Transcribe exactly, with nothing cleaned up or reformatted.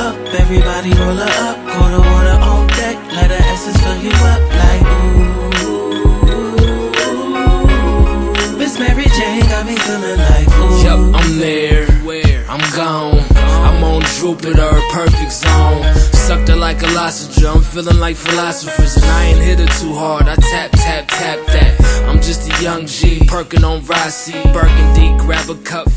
up, everybody roll her up. Pour the water on deck, let her essence fill you up like ooh. Miss Mary Jane got me feeling like ooh. Yup, I'm there, I'm gone. I'm on Jupiter, perfect zone. Sucked her like a lozenge, I'm feeling like philosophers. And I ain't hit her too hard, I tap, tap, tap that. I'm just a young G, perking on Rossi, Burgundy, grab a cup,